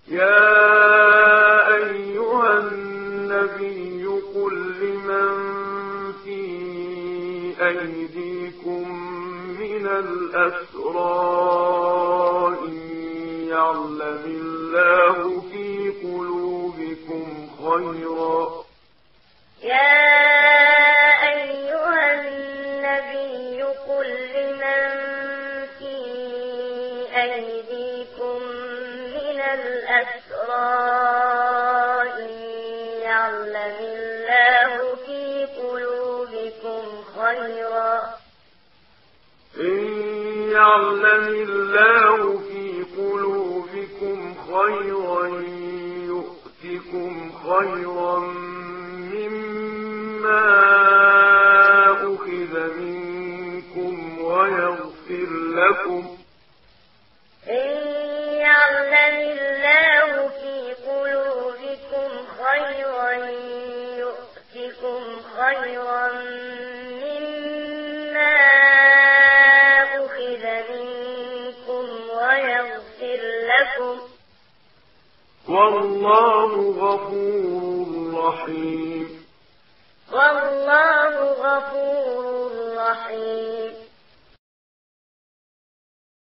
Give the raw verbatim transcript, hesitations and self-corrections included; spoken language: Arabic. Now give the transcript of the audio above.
يا أيها النبي قل لمن في أيديكم من الأسرى إن يعلم الله في قلوبكم خيرا يا أيها النبي قل لمن في أيديكم من الأسرى إن يعلم الله في قلوبكم خيرا إن يعلم الله في قلوبكم خيرا يؤتكم خيرا مما أخذ منكم ويغفر لكم إن يعلم الله في قلوبكم خيرا يؤتكم خيرا مما أخذ منكم ويغفر لكم والله غفور رحيم والله غفور رحيم